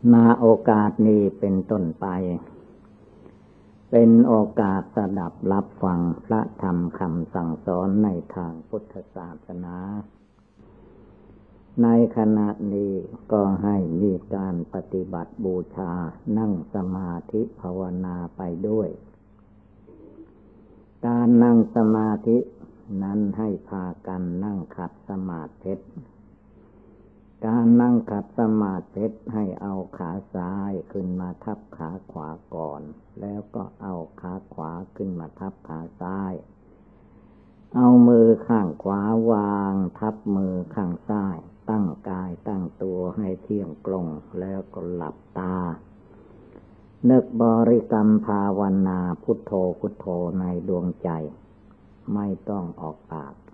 ณโอกาสนี้เป็นต้นไปเป็นโอกาสสดับรับฟังพระธรรมคำสั่งสอนในทางพุทธศาสนาในขณะนี้ก็ให้มีการปฏิบัติบูชานั่งสมาธิภาวนาไปด้วยการนั่งสมาธินั้นให้พากันนั่งขัดสมาธิการนั่งขัดสมาธิให้เอาขาซ้ายขึ้นมาทับขาขวาก่อนแล้วก็เอาขาขวาขึ้นมาทับขาซ้ายเอามือข้างขวาวางทับมือข้างซ้ายตั้งกายตั้งตัวให้เที่ยงตรงแล้วก็หลับตานึกบริกรรมภาวนาพุทโธพุทโธในดวงใจไม่ต้องออกปาก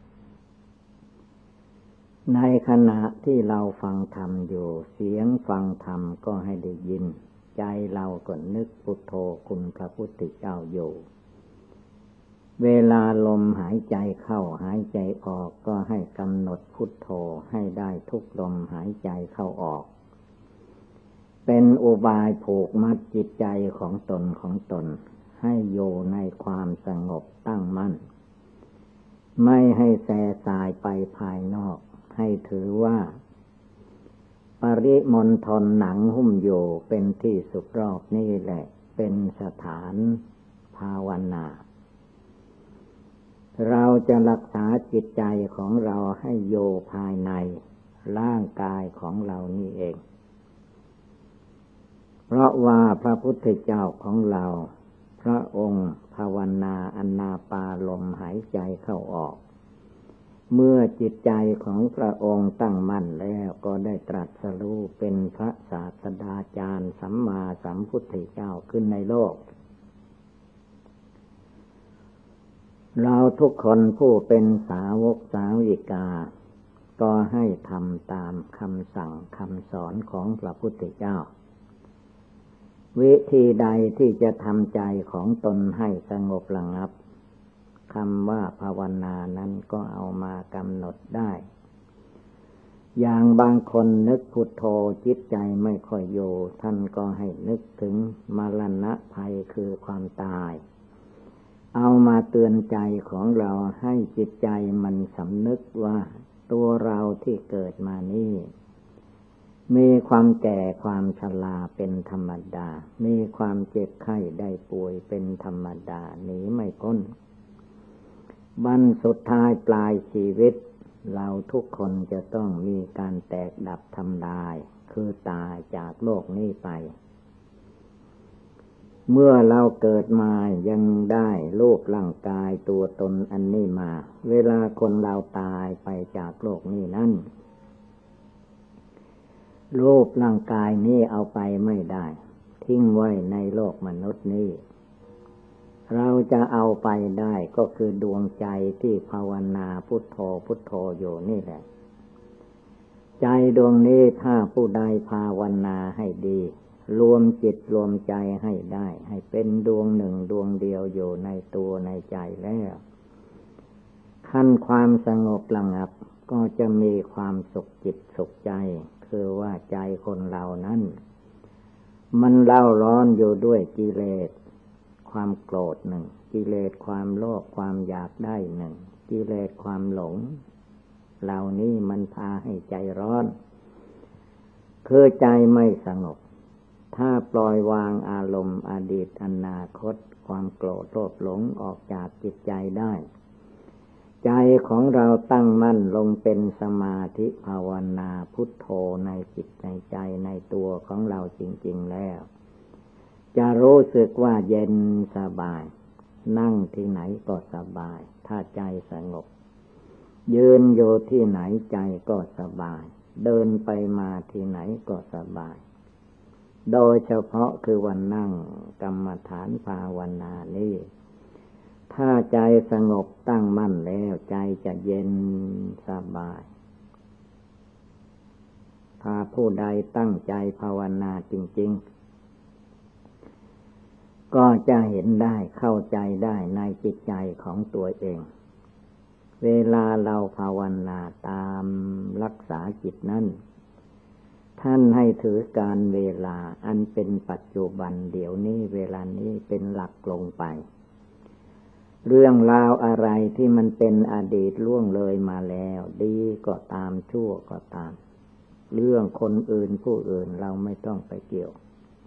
ในขณะที่เราฟังธรรมอยู่เสียงฟังธรรมก็ให้ได้ยินใจเราก็นึกพุทโธคุณพระพุทธเจ้าอยู่เวลาลมหายใจเข้าหายใจออกก็ให้กำหนดพุทโธให้ได้ทุกลมหายใจเข้าออกเป็นอุบายผูกมัดจิตใจของตนให้อยู่ในความสงบตั้งมั่นไม่ให้แส่สายไปภายนอกให้ถือว่าปริมณฑลหนังหุ้มอยู่เป็นที่สุขรอบนี่แหละเป็นสถานภาวนาเราจะรักษาจิตใจของเราให้อยู่ภายในร่างกายของเรานี่เองเพราะว่าพระพุทธเจ้าของเราพระองค์ภาวนาอานาปานลมหายใจเข้าออกเมื่อจิตใจของพระองค์ตั้งมั่นแล้วก็ได้ตรัสรู้เป็นพระศาสดาจารย์สัมมาสัมพุทธเจ้าขึ้นในโลกเราทุกคนผู้เป็นสาวกสาวิกาก็ให้ทำตามคำสั่งคำสอนของพระพุทธเจ้าวิธีใดที่จะทำใจของตนให้สงบระงับคำว่าภาวนานั้นก็เอามากำหนดได้อย่างบางคนนึกพุทโธจิตใจไม่ค่อยอยู่ท่านก็ให้นึกถึงมรณะภัยคือความตายเอามาเตือนใจของเราให้จิตใจมันสำนึกว่าตัวเราที่เกิดมานี่มีความแก่ความชราเป็นธรรมดามีความเจ็บไข้ได้ป่วยเป็นธรรมดาหนีไม่พ้นวันสุดท้ายปลายชีวิตเราทุกคนจะต้องมีการแตกดับทำลายคือตายจากโลกนี้ไปเมื่อเราเกิดมายังได้รูปร่างกายตัวตนอันนี้มาเวลาคนเราตายไปจากโลกนี้นั่นรูปร่างกายนี้เอาไปไม่ได้ทิ้งไว้ในโลกมนุษย์นี้เราจะเอาไปได้ก็คือดวงใจที่ภาวนาพุทโธพุทโธอยู่นี่แหละใจดวงนี้ถ้าผู้ใดภาวนาให้ดีรวมจิตรวมใจให้ได้ให้เป็นดวงหนึ่งดวงเดียวอยู่ในตัวในใจแล้วขั้นความสงบระงับก็จะมีความสุขจิตสุขใจคือว่าใจคนเรานั้นมันเล่าร้อนอยู่ด้วยกิเลสความโกรธหนึ่งกิเลสความโลภความอยากได้หนึ่งกิเลสความหลงเหล่านี้มันพาให้ใจร้อนคือใจไม่สงบถ้าปล่อยวางอารมณ์อดีตอนาคตความโกรธโลภหลงออกจากจิตใจได้ใจของเราตั้งมั่นลงเป็นสมาธิภาวนาพุทโธในจิตในใจในตัวของเราจริงๆแล้วจะรู้สึกว่าเย็นสบายนั่งที่ไหนก็สบายถ้าใจสงบยืนอยู่ที่ไหนใจก็สบายเดินไปมาที่ไหนก็สบายโดยเฉพาะคือวันนั่งกรรมฐานภาวนานี้ถ้าใจสงบตั้งมั่นแล้วใจจะเย็นสบายถ้าผู้ใดตั้งใจภาวนาจริงๆก็จะเห็นได้เข้าใจได้ในจิตใจของตัวเองเวลาเราภาวนาตามรักษาจิตนั้นท่านให้ถือการเวลาอันเป็นปัจจุบันเดี๋ยวนี้เวลานี้เป็นหลักลงไปเรื่องราวอะไรที่มันเป็นอดีตล่วงเลยมาแล้วดีก็ตามชั่วก็ตามเรื่องคนอื่นผู้อื่นเราไม่ต้องไปเกี่ยว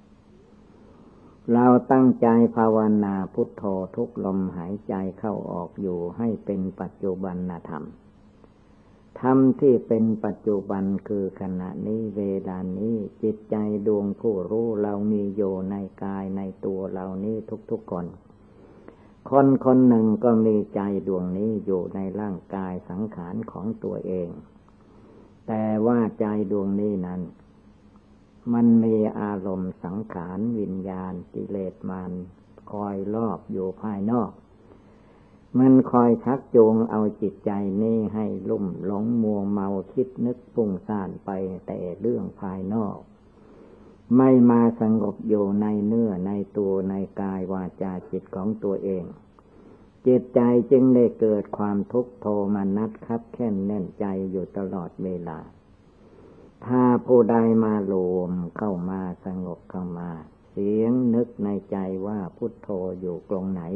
เราตั้งใจภาวนาพุทโธทุกลมหายใจเข้าออกอยู่ให้เป็นปัจจุบันธรรมธรรมที่เป็นปัจจุบันคือขณะนี้เวลานี้จิตใจดวงผู้รู้เรามีอยู่ในกายในตัวเรานี้ทุกๆคนคนคนหนึ่งก็มีใจดวงนี้อยู่ในร่างกายสังขารของตัวเองแต่ว่าใจดวงนี้นั้นมันมีอารมณ์สังขารวิญญาณกิเลสมันคอยรอบอยู่ภายนอกมันคอยชักจูงเอาจิตใจนี้ให้ลุ่มหลงมัวเมาคิดนึกฟุ้งซ่านไปแต่เรื่องภายนอกไม่มาสงบอยู่ในเนื้อในตัวในกายวาจาจิตของตัวเองจิตใจจึงได้เกิดความทุกข์โทมนัสคับแค้นแน่นใจอยู่ตลอดเวลาถ้าผู้ใดมารวมเข้ามาสงบเข้ามาเสียงนึกในใจว่าพุทโธอยู่ตรงไหน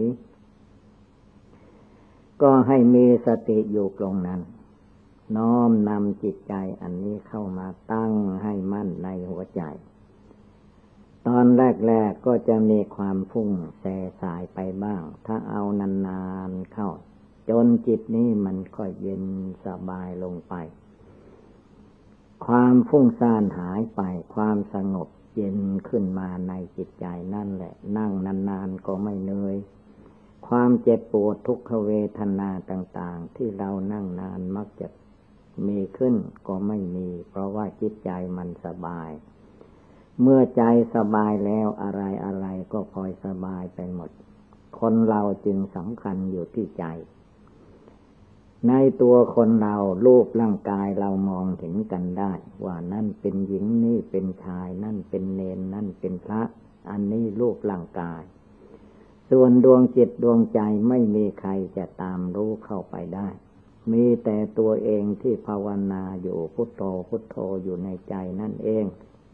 ก็ให้มีสติอยู่ตรงนั้นน้อมนำจิตใจอันนี้เข้ามาตั้งให้มั่นในหัวใจตอนแรกๆก็จะมีความฟุ้งแส่สายไปบ้างถ้าเอานานๆเข้าจนจิตนี้มันค่อยเย็นสบายลงไปความฟุ้งซ่านหายไปความสงบเย็นขึ้นมาในจิตใจนั่นแหละนั่งนานๆก็ไม่เหนื่อยความเจ็บปวดทุกขเวทนาต่างๆที่เรานั่งนานมักจะมีขึ้นก็ไม่มีเพราะว่าจิตใจมันสบายเมื่อใจสบายแล้วอะไรๆก็พลอยสบายไปหมดคนเราจึงสำคัญอยู่ที่ใจในตัวคนเรารูปร่างกายเรามองเห็นกันได้ว่านั่นเป็นหญิงนี่เป็นชายนั่นเป็นเณรนั่นเป็นพระอันนี้รูปร่างกายส่วนดวงจิตดวงใจไม่มีใครจะตามรู้เข้าไปได้มีแต่ตัวเองที่ภาวนาอยู่พุทโธพุทโธอยู่ในใจนั่นเอง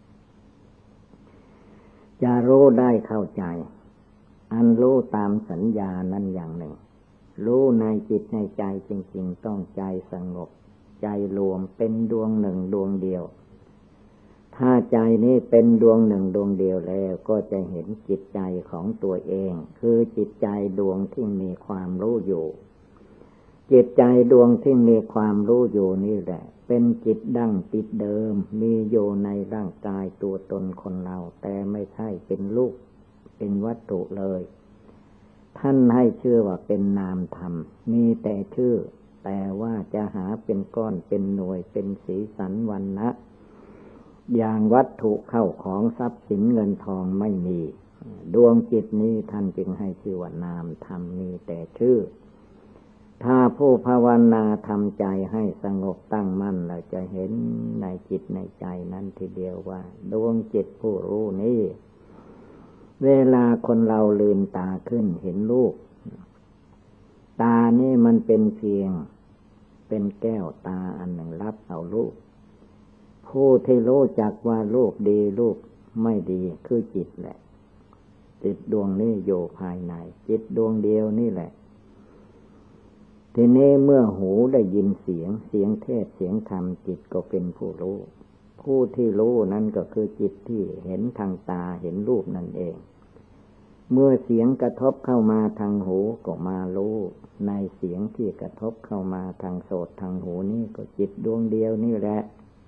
จะรู้ได้เข้าใจอันรู้ตามสัญญานั้นอย่างหนึ่งรู้ในจิตในใจจริงๆต้องใจสงบใจรวมเป็นดวงหนึ่งดวงเดียวถ้าใจนี้เป็นดวงหนึ่งดวงเดียวแล้วก็จะเห็นจิตใจของตัวเองคือจิตใจดวงที่มีความรู้อยู่จิตใจดวงที่มีความรู้อยู่นี่แหละเป็นจิตดั้งจิตเดิมมีอยู่ในร่างกายตัวตนคนเราแต่ไม่ใช่เป็นรูปเป็นวัตถุเลยท่านให้ชื่อว่าเป็นนามธรรมมีแต่ชื่อแต่ว่าจะหาเป็นก้อนเป็นหน่วยเป็นสีสันวรรณะอย่างวัตถุเข้าของทรัพย์สินเงินทองไม่มีดวงจิตนี้ท่านจึงให้ชื่อว่านามธรรมมีแต่ชื่อถ้าผู้ภาวนาทำใจให้สงบตั้งมั่นเราจะเห็นในจิตในใจนั้นทีเดียวว่าดวงจิตผู้รู้นี้เวลาคนเราลืมตาขึ้นเห็นรูปตานี่มันเป็นเพียงเป็นแก้วตาอันหนึ่งรับเอารูปผู้ที่รู้จักว่ารูปดีรูปไม่ดีคือจิตแหละจิตดวงนี้อยู่ภายในจิตดวงเดียวนี่แหละทีนี้เมื่อหูได้ยินเสียงเทศเสียงธรรมจิตก็เป็นผู้รู้ผู้ที่รู้นั่นก็คือจิตที่เห็นทางตาเห็นรูปนั่นเองเมื่อเสียงกระทบเข้ามาทางหูก็มารู้ในเสียงที่กระทบเข้ามาทางโสตทางหูนี่ก็จิตดวงเดียวนี่แหละ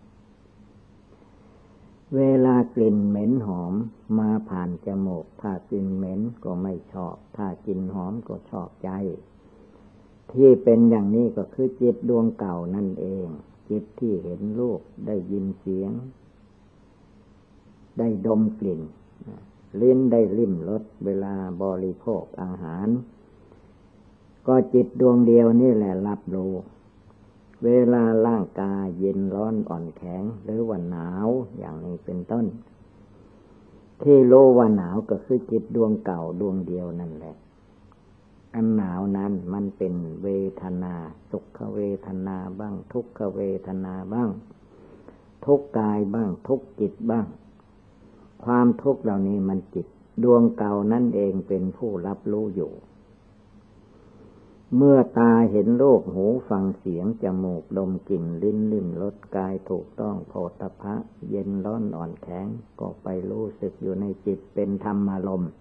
เวลากลิ่นเหม็นหอมมาผ่านจมูกถ้ากลิ่นเหม็นก็ไม่ชอบถ้ากลิ่นหอมก็ชอบใจที่เป็นอย่างนี้ก็คือจิตดวงเก่านั่นเองจิตที่เห็นรูปได้ยินเสียงได้ดมกลิ่นลิ้นได้ลิ้มรสเวลาบริโภคอาหารก็จิตดวงเดียวนี่แหละรับรู้เวลาร่างกายเย็นร้อนอ่อนแข็งหรือว่าหนาวอย่างนี้เป็นต้นที่รู้ว่าหนาวก็คือจิตดวงเก่าดวงเดียวนั่นแหละอันหนาวนั้นมันเป็นเวทนาสุขเวทนาบ้างทุกขเวทนาบ้างทุกข์กายบ้างทุกข์จิตบ้างความทุกข์เหล่านี้มันจิตดวงเก่านั่นเองเป็นผู้รับรู้อยู่เมื่อตาเห็นรูปหูฟังเสียงจมูกดมกลิ่นลิ้นลิ้มรสกายถูกต้องโผฏฐัพพะเย็นร้อนอ่อนแข็งก็ไปรู้สึกอยู่ในจิตเป็นธรรมอารมณ์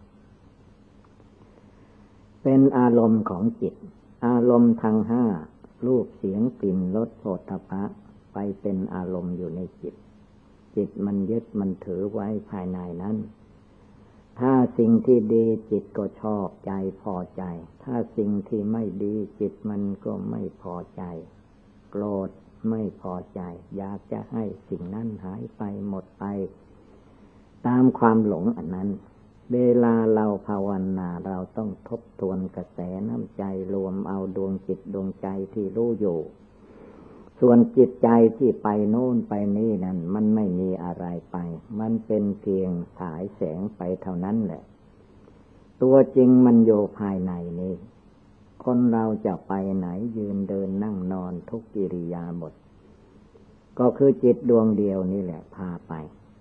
เป็นอารมณ์ของจิตอารมณ์ทั้งห้ารูปเสียงกลิ่นรสโผฏฐัพพะไปเป็นอารมณ์อยู่ในจิตจิตมันยึดมันถือไว้ภายในนั้นถ้าสิ่งที่ดีจิตก็ชอบใจพอใจถ้าสิ่งที่ไม่ดีจิตมันก็ไม่พอใจโกรธไม่พอใจอยากจะให้สิ่งนั้นหายไปหมดไปตามความหลงอันนั้นเวลาเราภาวนาเราต้องทบทวนกระแสน้ำใจรวมเอาดวงจิตดวงใจที่รู้อยู่ส่วนจิตใจที่ไปโน่นไปนี่นั่นมันไม่มีอะไรไปมันเป็นเพียงฉายแสงไปเท่านั้นแหละตัวจริงมันอยู่ภายในนี้คนเราจะไปไหนยืนเดินนั่งนอนทุกกิริยาบถก็คือจิตดวงเดียวนี่แหละพาไป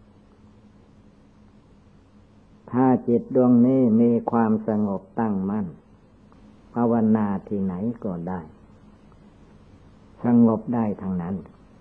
ถ้าจิตดวงนี้มีความสงบตั้งมั่นภาวนาที่ไหนก็ได้สงบได้ทั้งนั้น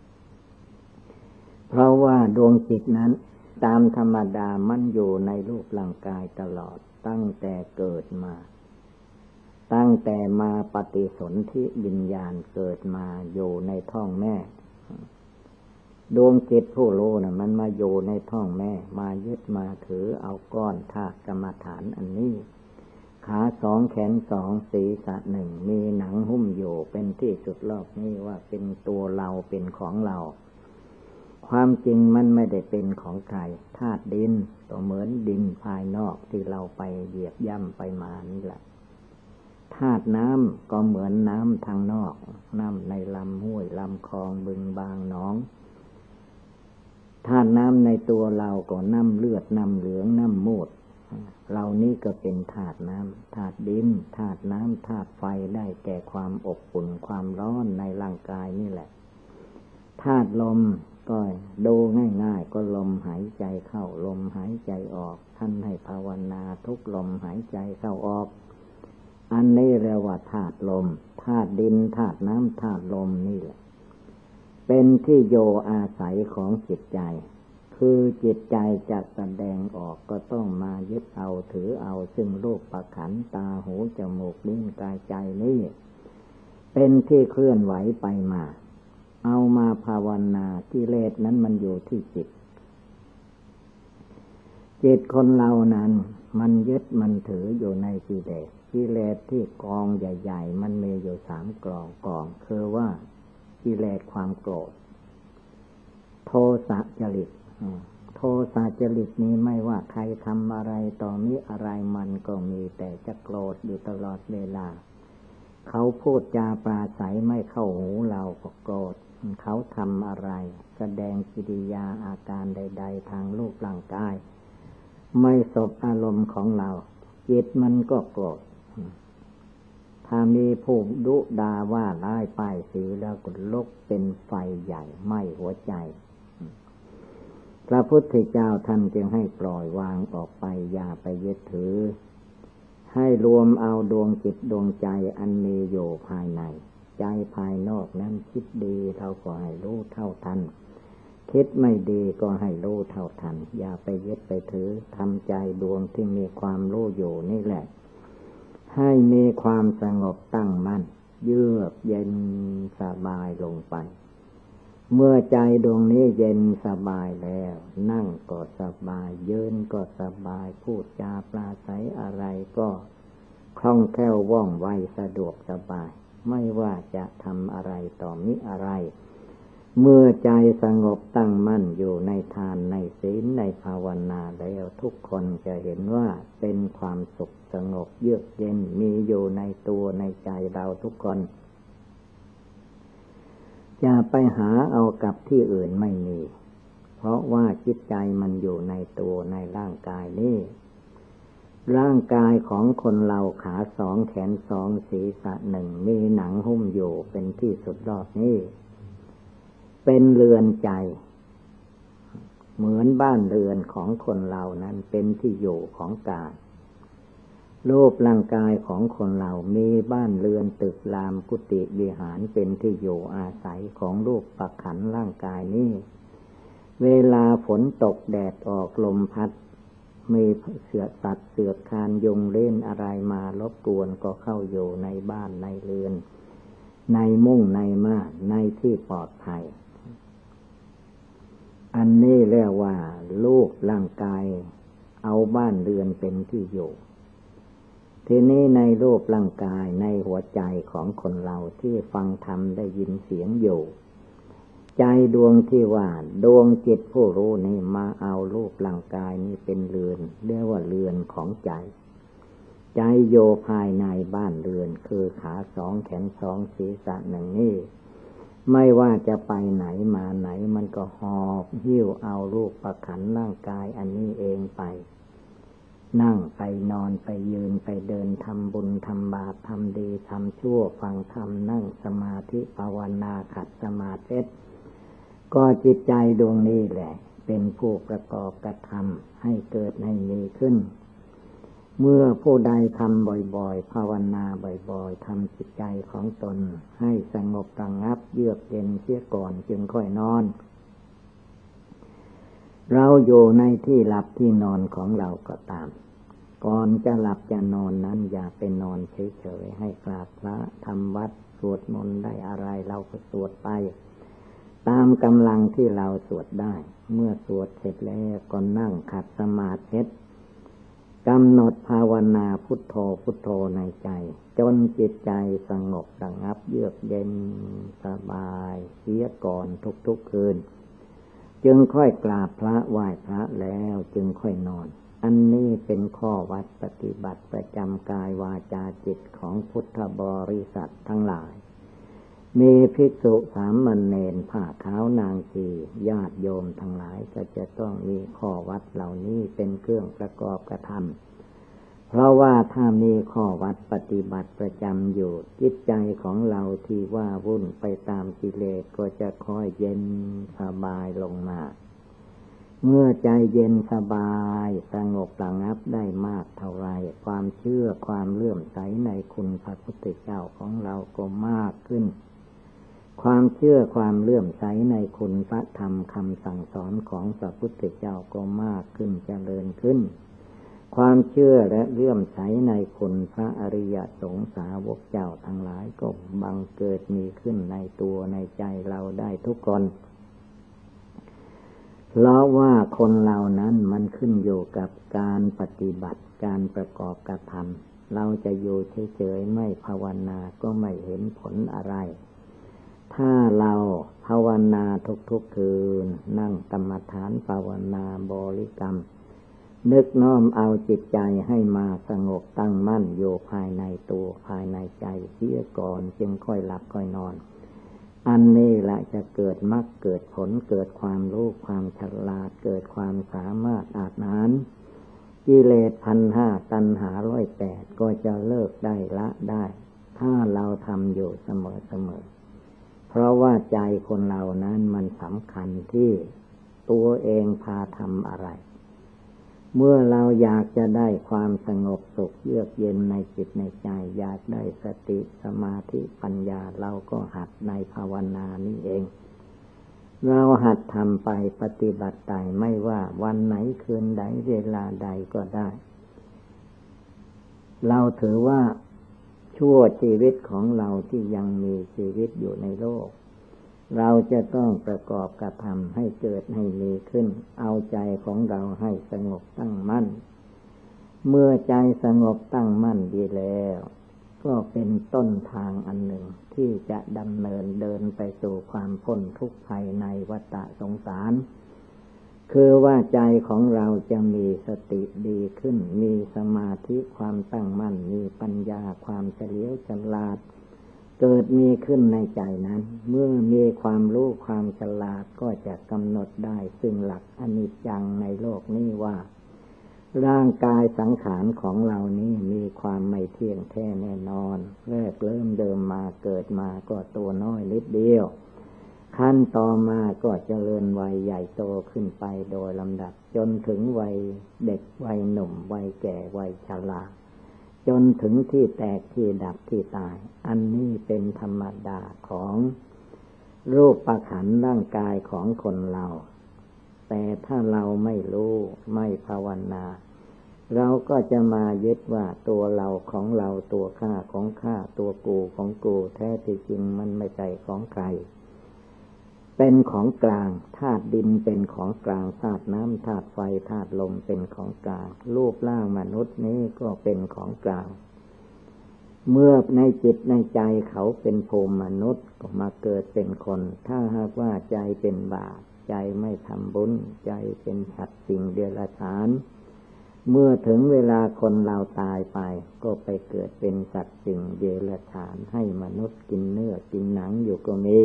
เพราะว่าดวงจิตนั้นตามธรรมดามันอยู่ในรูปร่างกายตลอดตั้งแต่เกิดมาตั้งแต่มาปฏิสนธิวิญญาณเกิดมาอยู่ในท้องแม่ดวงจิตผู้รู้น่ะมันมาอยู่ในท้องแม่มายึดมาถือเอาก้อนธาตุกรรมฐานอันนี้ขาสองแขนสองศีรษะหนึ่งมีหนังหุ้มอยู่เป็นที่สุดรอบนี้ว่าเป็นตัวเราเป็นของเราความจริงมันไม่ได้เป็นของใครธาตุดินก็เหมือนดินภายนอกที่เราไปเหยียบย่ำไปมานี่แหละธาตุน้ำก็เหมือนน้ำทางนอกน้ำในลำห้วยลำคลองบึงบางหนองธาตุน้ำในตัวเราก็น้ำเลือดน้ำเหลืองน้ำมูดเรานี่ก็เป็นธาตุน้ำธาตุดินธาตุน้ำธาตุไฟได้แก่ความอบอุ่นความร้อนในร่างกายนี่แหละธาตุลมก็ดูง่ายๆก็ลมหายใจเข้าลมหายใจออกท่านให้ภาวนาทุกลมหายใจเข้าออกอันนี้เรียกว่าธาตุลมธาตุดินธาตุน้ำธาตุลมนี่แหละเป็นที่โยอาศัยของจิตใจคือจิตใจจะแสดงออกก็ต้องมายึดเอาถือเอาซึ่งรูปประขันธ์ตาหูจมูกลิ้นกายใจนี่เป็นที่เคลื่อนไหวไปมาเอามาภาวนากิเลสนั้นมันอยู่ที่จิตจิตคนเรานั้นมันยึดมันถืออยู่ในกิเลสกิเลสที่กองใหญ่ๆมันมีอยู่3กองคือว่ากิเลสความโกรธโทสะจริตโทสะจริตนี้ไม่ว่าใครทำอะไรต่อมีอะไรมันก็มีแต่จะโกรธอยู่ตลอดเวลาเขาพูดจาปราศัยไม่เข้าหูเราก็โกรธเขาทำอะไรแสดงกิริยาอาการใดๆทางรูปร่างกายไม่สบอารมณ์ของเราจิตมันก็โกรธถ้ามีผู้ดุด่าว่าร้ายป้ายสีแล้วก็ลุกเป็นไฟใหญ่ไหม้หัวใจพระพุทธเจ้าท่านจึงให้ปล่อยวางออกไปอย่าไปยึดถือให้รวมเอาดวงจิตดวงใจอันมีอยู่ภายในใจภายนอกนั้นคิดดีเราก็ให้รู้เท่าทันคิดไม่ดีก็ให้รู้เท่าทันอย่าไปยึดไปถือทำใจดวงที่มีความรู้อยู่นี่แหละให้มีความสงบตั้งมั่นเยือกเย็นสบายลงไปเมื่อใจดวงนี้เย็นสบายแล้วนั่งก็สบายยืนก็สบายพูดจาปราศัยอะไรก็คล่องแคล่วว่องไวสะดวกสบายไม่ว่าจะทำอะไรต่อมิอะไรเมื่อใจสงบตั้งมั่นอยู่ในทานในศีลในภาวนาแล้วทุกคนจะเห็นว่าเป็นความสุขสงบเยือกเย็นมีอยู่ในตัวในใจเราทุกคนจะไปหาเอากับที่อื่นไม่มีเพราะว่าจิตใจมันอยู่ในตัวในร่างกายนี้ร่างกายของคนเราขา2แขน2ศีรษะ1มีหนังหุ้มอยู่เป็นที่สุดรอบนี้เป็นเรือนใจเหมือนบ้านเรือนของคนเรานั้นเป็นที่อยู่ของกายรูปร่างกายของคนเรามีบ้านเรือนตึกรามกุฏิวิหารเป็นที่อยู่อาศัยของรูปประขันร่างกายนี้เวลาฝนตกแดดออกลมพัดมีเสือสัตว์เสือคานยุงเล่นอะไรมารบกวนก็เข้าอยู่ในบ้านในเรือนในมุ้งในม่านในที่ปลอดภัยอันนี้เรียกว่ารูปร่างกายเอาบ้านเรือนเป็นที่อยู่ทีนี้ในรูปร่างกายในหัวใจของคนเราที่ฟังธรรมได้ยินเสียงอยู่ใจดวงที่ว่าดวงจิตผู้รู้นี่มาเอารูปร่างกายนี้เป็นเรือนเรียกว่าเรือนของใจใจโยภายในบ้านเรือนคือขาสองแขนสองศีรษะหนึ่งนี่ไม่ว่าจะไปไหนมาไหนมันก็หอบหิ้วเอารูปประขันร่างกายอันนี้เองไปนั่งไปนอนไปยืนไปเดินทำบุญทำบาปทำดีทำชั่วฟังธรรมนั่งสมาธิภาวนาขัดสมาธิก็จิตใจดวงนี้แหละเป็นผู้ประกอบกระทำให้เกิดให้มีขึ้นเมื่อผู้ใดทำบ่อยๆภาวนาบ่อยๆทำจิตใจของตนให้สงบระงับเยือกเย็นเสียก่อนจึงค่อยนอนเราอยู่ในที่หลับที่นอนของเราก็ตามก่อนจะหลับจะนอนนั้นอย่าไปนอนเฉยๆให้กราบพระทำวัดสวดมนต์ได้อะไรเราก็สวดไปตามกำลังที่เราสวดได้เมื่อสวดเสร็จแล้วก็นั่งขัดสมาธิกำหนดภาวนาพุทโธพุทโธในใจจนจิตใจสงบระงับเยือกเย็นสบายเสียก่อนทุกๆคืนจึงค่อยกราบพระไหว้พระแล้วจึงค่อยนอนอันนี้เป็นข้อวัดปฏิบัติประจำกายวาจาจิตของพุทธบริษัททั้งหลายมีภิกษุสามเณรผ้าขาวนางชีญาติโยมทั้งหลายก็จะต้องมีข้อวัดเหล่านี้เป็นเครื่องประกอบกระทำเพราะว่าถ้ามีข้อวัดปฏิบัติประจำอยู่จิตใจของเราที่ว่าวุ่นไปตามกิเลสก็จะค่อยเย็นสบายลงมาเมื่อใจเย็นสบายสงบระงับได้มากเท่าไรความเชื่อความเลื่อมใสในคุณพระพุทธเจ้าของเราก็มากขึ้นความเชื่อความเลื่อมใสในคุณพระธรรมคำสั่งสอนของพระพุทธเจ้าก็มากขึ้นเจริญขึ้นความเชื่อและเลื่อมใสในคุณพระอริยสงฆ์สาวกเจ้าทั้งหลายก็บังเกิดมีขึ้นในตัวในใจเราได้ทุกคนเพราะว่าคนเรานั้นมันขึ้นอยู่กับการปฏิบัติการประกอบกระทำเราจะอยู่เฉยๆไม่ภาวนาก็ไม่เห็นผลอะไรถ้าเราภาวนาทุกๆคืนนั่งกรรมฐานภาวนาบริกรรมนึกน้อมเอาจิตใจให้มาสงบตั้งมั่นอยู่ภายในตัวภายในใจเสียก่อนจึงค่อยหลับค่อยนอนอันนี้แหละจะเกิดมรรคเกิดผลเกิดความรู้ความฉลาดเกิดความสามารถอาจหารกิเลส 1,500 ตัณหา 108ก็จะเลิกได้ละได้ถ้าเราทำอยู่เสมอเพราะว่าใจคนเรานั้นมันสำคัญที่ตัวเองพาทำอะไรเมื่อเราอยากจะได้ความสงบสุขเยือกเย็นในจิตในใจอยากได้สติสมาธิปัญญาเราก็หัดในภาวนานี่เองเราหัดทำไปปฏิบัติไปไม่ว่าวันไหนคืนใดเวลาใดก็ได้เราถือว่าชั่วชีวิตของเราที่ยังมีชีวิตอยู่ในโลกเราจะต้องประกอบกระทำให้เกิดให้มีขึ้นเอาใจของเราให้สงบตั้งมั่นเมื่อใจสงบตั้งมั่นดีแล้วก็เป็นต้นทางอันหนึ่งที่จะดำเนินเดินไปสู่ความพ้นทุกข์ภายในวัฏสงสารคือว่าใจของเราจะมีสติดีขึ้นมีสมาธิความตั้งมั่นมีปัญญาความเฉลียวฉลาดเกิดมีขึ้นในใจนั้นเมื่อมีความรู้ความฉลาดก็จะกำหนดได้ซึ่งหลักอนิจจังในโลกนี้ว่าร่างกายสังขารของเรานี้มีความไม่เที่ยงแท้แน่นอนแรกเริ่มเดิมมาเกิดมาก็ตัวน้อยนิดเดียวขั้นต่อมาก็เจริญวัยใหญ่โตขึ้นไปโดยลำดับจนถึงวัยเด็กวัยหนุ่มวัยแก่วัยชราจนถึงที่แตกที่ดับที่ตายอันนี้เป็นธรรมดาของรูปขันธ์ร่างกายของคนเราแต่ถ้าเราไม่รู้ไม่ภาวนาเราก็จะมายึดว่าตัวเราของเราตัวข้าของข้าตัวกูของกูแท้ที่จริงมันไม่ใช่ของใครเป็นของกลางธาตุดินเป็นของกลางธาตุน้ำธาตุไฟธาตุลมเป็นของกลางรูปร่างมนุษย์นี้ก็เป็นของกลางเมื่อในจิตในใจเขาเป็นภูมิมนุษย์ก็มาเกิดเป็นคนถ้าหากว่าใจเป็นบาปใจไม่ทำบุญใจเป็นสัตว์สิ่งเดรัจฉานเมื่อถึงเวลาคนเราตายไปก็ไปเกิดเป็นสัตว์สิ่งเดรัจฉานให้มนุษย์กินเนื้อกินหนังอยู่ก็มี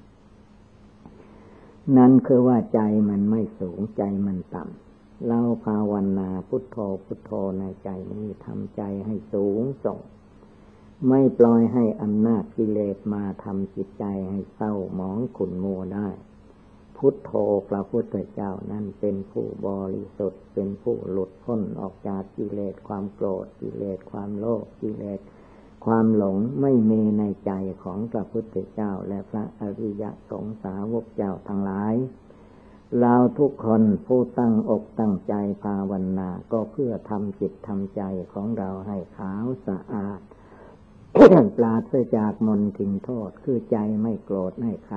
นั่นคือว่าใจมันไม่สูงใจมันต่ำเราภาวนาพุทโธพุทโธในใจนี้ทำใจให้สูงส่งไม่ปล่อยให้อำนาจกิเลสมาทำจิตใจให้เศร้าหมองขุ่นมัวได้พุทโธพระพุทธเจ้านั้นเป็นผู้บริสุทธิ์เป็นผู้หลุดพ้นออกจากกิเลสความโกรธกิเลสความโลภกิเลสความหลงไม่มีในใจของพระพุทธเจ้าและพระอริยสงสาวกเจ้าทั้งหลายเราทุกคนผู้ตั้งอกตั้งใจภาวนาก็เพื่อทำจิตทำใจของเราให้ขาวสะอาด ปราศจากมลทินโทษคือใจไม่โกรธให้ใคร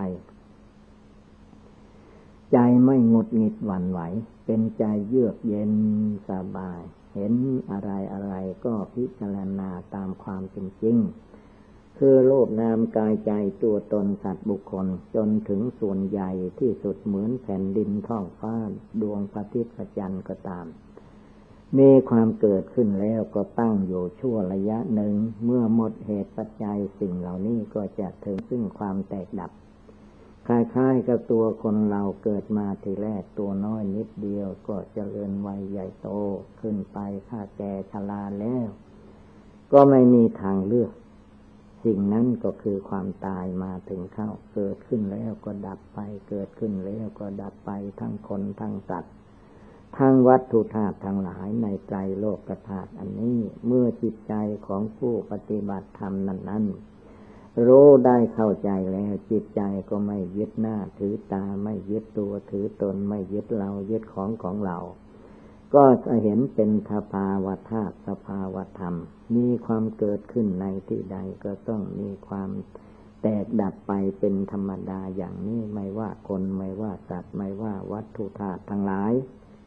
ใจไม่หงุดหงิดหวั่นไหวเป็นใจเยือกเย็นสบายเห็นอะไรอะไรก็พิจารณาตามความเป็นจริงคือรูปนามกายใจตัวตนสัตว์บุคคลจนถึงส่วนใหญ่ที่สุดเหมือนแผ่นดินท้องฟ้าดวงพระอาทิตย์พระจันทร์ก็ตามมีความเกิดขึ้นแล้วก็ตั้งอยู่ชั่วระยะหนึ่งเมื่อหมดเหตุปัจจัยสิ่งเหล่านี้ก็จะถึงซึ่งความแตกดับคล้ายๆกับตัวคนเราเกิดมาทีแรกตัวน้อยนิดเดียวก็เจริญวัยใหญ่โตขึ้นไปถ้าแก่ชราแล้วก็ไม่มีทางเลือกสิ่งนั้นก็คือความตายมาถึงเข้าเกิดขึ้นแล้วก็ดับไปเกิดขึ้นแล้วก็ดับไปทั้งคนทั้งสัตว์ทั้งวัตถุธาตุทั้งหลายในไตรโลกธาตุอันนี้เมื่อจิตใจของผู้ปฏิบัติธรรมนั้นรู้ได้เข้าใจแล้วจิตใจก็ไม่ยึดหน้าถือตาไม่ยึดตัวถือตนไม่ยึดเรายึดของเราก็จะเห็นเป็นสภาวะธาตุสภาวะธรรมมีความเกิดขึ้นในที่ใดก็ต้องมีความแตกดับไปเป็นธรรมดาอย่างนี้ไม่ว่าคนไม่ว่าสัตว์ไม่ว่าวัตถุธาตุทั้งหลาย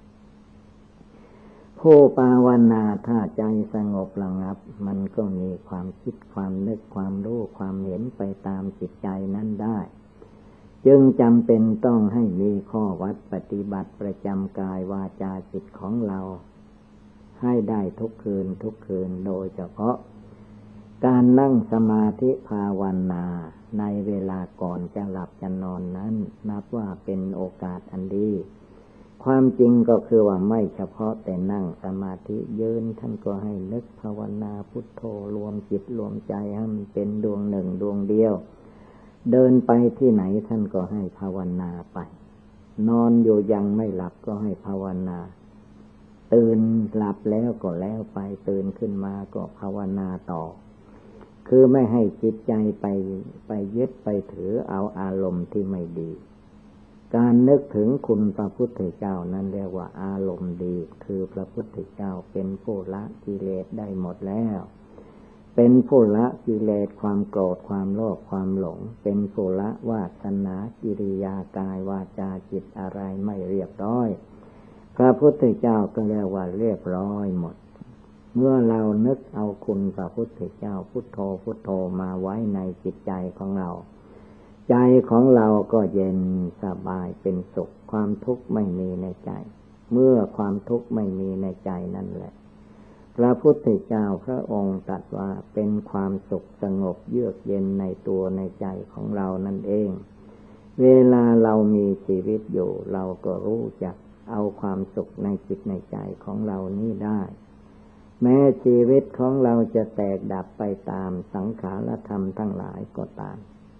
ผู้ภาวนาถ้าใจสงบระงับมันก็มีความคิดความนึกความรู้ความเห็นไปตามจิตใจนั้นได้จึงจำเป็นต้องให้มีข้อวัดปฏิบัติประจำกายวาจาจิตของเราให้ได้ทุกคืนทุกคืนโดยเฉพาะการนั่งสมาธิภาวนาในเวลาก่อนจะหลับจะนอนนั้นนับว่าเป็นโอกาสอันดีความจริงก็คือว่าไม่เฉพาะแต่นั่งสมาธิยืนท่านก็ให้นึกภาวนาพุทโธรวมจิตรวมใจให้มันเป็นดวงหนึ่งดวงเดียวเดินไปที่ไหนท่านก็ให้ภาวนาไปนอนอยู่ยังไม่หลับก็ให้ภาวนาตื่นหลับแล้วก็แล้วไปตื่นขึ้นมาก็ภาวนาต่อคือไม่ให้จิตใจไปยึดไปถือเอาอารมณ์ที่ไม่ดีการนึกถึงคุณพระพุทธเจ้านั้นเรียกว่าอารมณ์ดีคือพระพุทธเจ้าเป็นผู้ละกิเลสได้หมดแล้วเป็นผู้ละกิเลสความโกรธความโลภความหลงเป็นผู้ละวาสนากิริยากายวาจาจิตอะไรไม่เรียบร้อยพระพุทธเจ้าก็เรียกว่าเรียบร้อยหมดเมื่อเรานึกเอาคุณพระพุทธเจ้าพุทโธพุทโธมาไว้ในจิตใจของเราใจของเราก็เย็นสบายเป็นสุขความทุกข์ไม่มีในใจเมื่อความทุกข์ไม่มีในใจนั่นแหละพระพุทธเจ้าพระองค์ตรัสว่าเป็นความสุขสงบเยือกเย็นในตัวในใจของเรานั่นเองเวลาเรามีชีวิตอยู่เราก็รู้จักเอาความสุขในจิตในใจของเรานี้ได้แม้ชีวิตของเราจะแตกดับไปตามสังขารธรรมทั้งหลายก็ตาม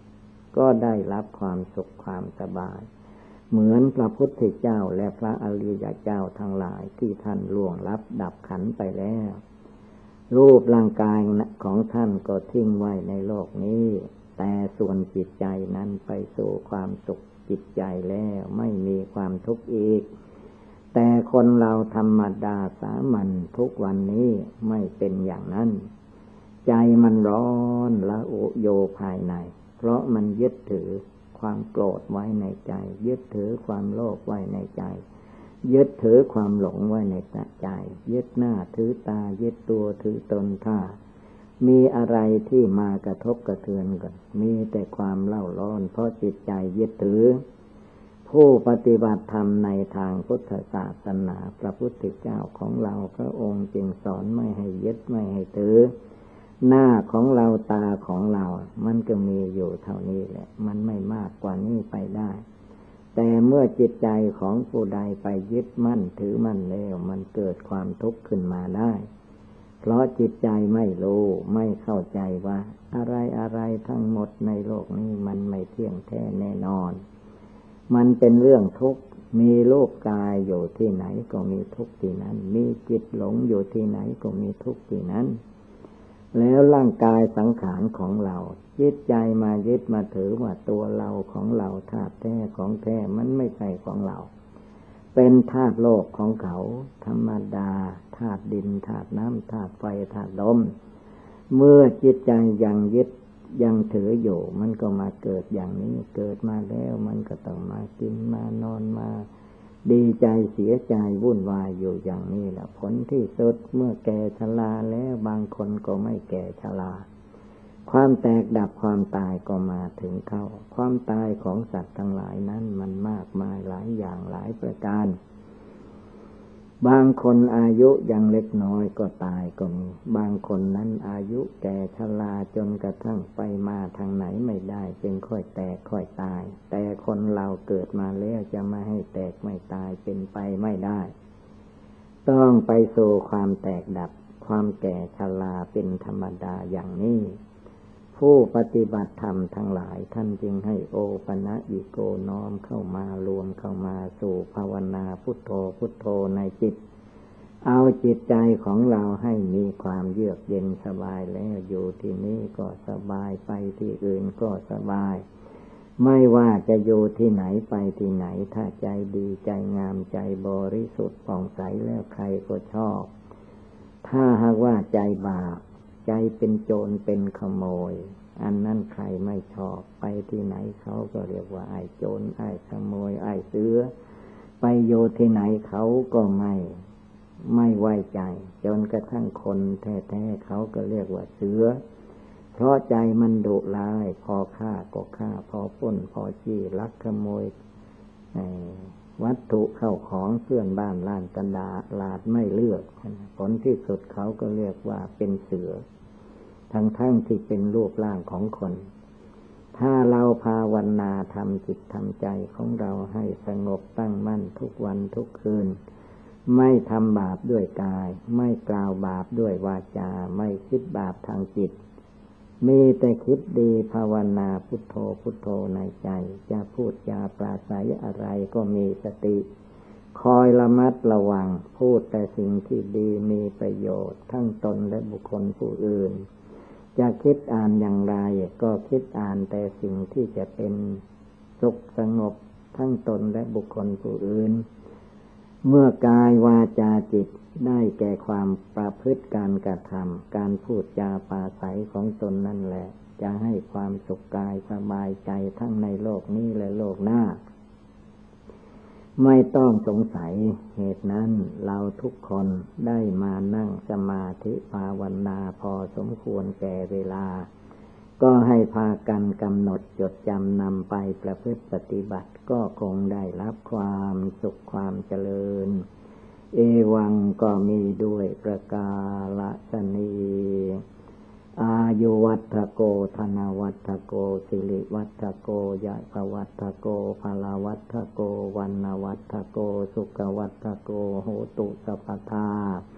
ก็ได้รับความสุขความสบายเหมือนพระพุทธเจ้าและพระอริยเจ้าทั้งหลายที่ท่านล่วงลับดับขันธ์ไปแล้วรูปร่างกายของท่านก็ทิ้งไว้ในโลกนี้แต่ส่วนจิตใจนั้นไปสู่ความสุขจิตใจแล้วไม่มีความทุกข์อีกแต่คนเราธรรมดาสามัญทุกวันนี้ไม่เป็นอย่างนั้นใจมันร้อนละอุโยภายในเพราะมันยึดถือความโกรธไว้ในใจยึดถือความโลภไว้ในใจยึดถือความหลงไว้ในใจยึดหน้าถือตายึดตัวถือตนถ้ามีอะไรที่มากระทบกระเทือนกันมีแต่ความเล่าร้อนเพราะจิตใจยึดถือผู้ปฏิบัติธรรมในทางพุทธศาสนาพระพุทธเจ้าของเราพระองค์จึงสอนไม่ให้ยึดไม่ให้ถือหน้าของเราตาของเรามันก็มีอยู่เท่านี้แหละมันไม่มากกว่านี้ไปได้แต่เมื่อจิตใจของผู้ใดไปยึดมั่นถือมั่นแล้วมันเกิดความทุกข์ขึ้นมาได้เพราะจิตใจไม่รู้ไม่เข้าใจว่าอะไรทั้งหมดในโลกนี้มันไม่เที่ยงแท้แน่นอนมันเป็นเรื่องทุกข์มีรูปกายอยู่ที่ไหนก็มีทุกข์ที่นั้นมีจิตหลงอยู่ที่ไหนก็มีทุกข์ที่นั้นแล้วร่างกายสังขารของเราจิตใจมายึดมาถือว่าตัวเราของเราธาตุแท้ของแท้มันไม่ใช่ของเราเป็นธาตุโลกของเขาธรรมดาธาตุดินธาตุน้ำธาตุไฟธาตุลมเมื่อจิตใจยังยึดยังถืออยู่มันก็มาเกิดอย่างนี้เกิดมาแล้วมันก็ต้องมากินมานอนมาดีใจเสียใจวุ่นวายอยู่อย่างนี้แหละผลที่สุดเมื่อแก่ชราแล้วบางคนก็ไม่แก่ชราความแตกดับความตายก็มาถึงเข้าความตายของสัตว์ทั้งหลายนั้นมันมากมายหลายอย่างหลายประการบางคนอายุยังเล็กน้อยก็ตายก็มีบางคนนั้นอายุแก่ชราจนกระทั่งไปมาทางไหนไม่ได้จึงค่อยแตกค่อยตายแต่คนเราเกิดมาแล้วจะไม่ให้แตกไม่ตายเป็นไปไม่ได้ต้องไปสู่ความแตกดับความแก่ชราเป็นธรรมดาอย่างนี้ผู้ปฏิบัติธรรมทั้งหลายท่านจึงให้โอปนะอิโกน้อมเข้ามารวมเข้ามาสู่ภาวนาพุทโธพุทโธในจิตเอาจิตใจของเราให้มีความเยือกเย็นสบายแล้วอยู่ที่นี้ก็สบายไปที่อื่นก็สบายไม่ว่าจะอยู่ที่ไหนไปที่ไหนถ้าใจดีใจงามใจบริสุทธิ์ผ่องใสแล้วใครก็ชอบถ้าหากว่าใจบาปใจเป็นโจรเป็นขโมยอันนั้นใครไม่ชอบไปที่ไหนเขาก็เรียกว่าไอ้โจรไอ้ขโมยไอ้เสือไปโยที่ไหนเขาก็ไม่ไว้ใจจนกระทั่งคนแท้ๆเขาก็เรียกว่าเสือเพราะใจมันดุร้ายพอฆ่าก็ฆ่าพอปล้นพอจี้ลักขโมยวัตถุเข้าของเพื่อนบ้านล้านกันดาลาดไม่เลือกผลที่สุดเขาก็เรียกว่าเป็นเสือทั้งที่เป็นรูปร่างของคนถ้าเราภาวนาทำจิตทำใจของเราให้สงบตั้งมั่นทุกวันทุกคืนไม่ทำบาปด้วยกายไม่กล่าวบาปด้วยวาจาไม่คิดบาปทางจิตมีแต่คิดดีภาวนาพุทโธพุทโธในใจจะพูดจาปราศัยอะไรก็มีสติคอยระมัดระวังพูดแต่สิ่งที่ดีมีประโยชน์ทั้งตนและบุคคลผู้อื่นจะคิดอ่านอย่างไรก็คิดอ่านแต่สิ่งที่จะเป็นสุขสงบทั้งตนและบุคคลผู้อื่นเมื่อกายวาจาจิตได้แก่ความประพฤติการกระทำการพูดจาปราศัยของตนนั่นแหละจะให้ความสุขกายสบายใจทั้งในโลกนี้และโลกหน้าไม่ต้องสงสัยเหตุนั้นเราทุกคนได้มานั่งสมาธิภาวนาพอสมควรแก่เวลาก็ให้พากันกำหนดจดจำนำไปประพฤติปฏิบัติก็คงได้รับความสุขความเจริญเอวังก็มีด้วยประกาศนีอายุวัฏโกธนวัฏโกสิริวัฏโกยะภวัฏโกภลาวัฏโกวันวัฏโกสุขวัฏโกโหตุสัพพทา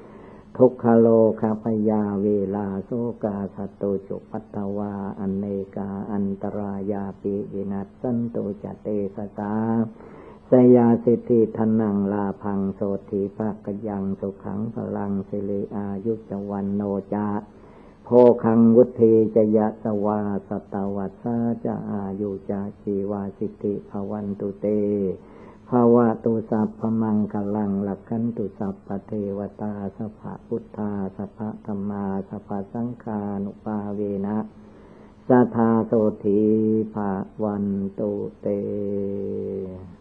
ทุกขโลคพยาเวลาโสกาสตโตจุปัตตวาอเนกาอันตรายาปิวินัสสันตุจเตสตาสยาสิทธิธนังลาพังโสติภะกยังสุขังพลังสิริอายุจวันโนจาโพคังวุธีจยะสวาสตวัสสะจะอายุจาชีวาสิทธิภวันตุเตภาวะตุสัพพมังคลังลักขันตุสัพพเทวตาสัพพพุทธาสัพพธัมมาสัพพสังฆานุปาเวนะสัทธาโสธีภวันตุเต